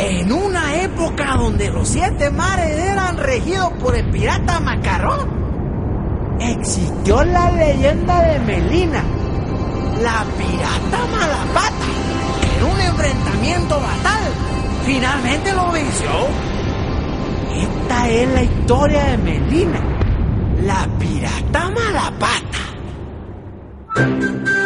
En una época donde los 7 mares eran regidos por el pirata Macarrón, existió la leyenda de Melina, la pirata Malapata, que en un enfrentamiento fatal finalmente lo venció. Esta es la historia de Melina, la pirata Malapata.